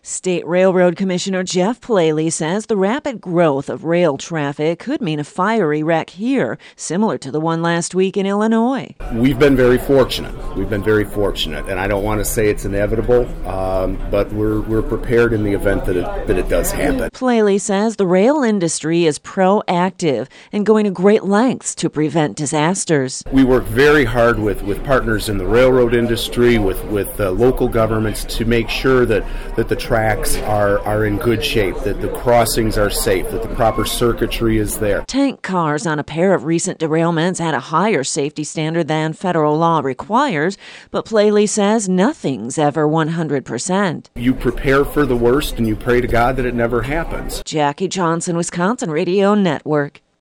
State Railroad Commissioner Jeff Plaley says the rapid growth of rail traffic could mean a fiery wreck here, similar to the one last week in Illinois. We've been very fortunate. And I don't want to say it's inevitable, but we're prepared in the event that it does happen. Plaley says the rail industry is proactive and going to great lengths to prevent disasters. We work very hard with partners in the railroad industry, with local governments to make sure that the tracks are in good shape, that the crossings are safe, that the proper circuitry is there. Tank cars on a pair of recent derailments had a higher safety standard than federal law requires, but Plaley says nothing's ever 100%. You prepare for the worst and you pray to God that it never happens. Jackie Johnson, Wisconsin Radio Network.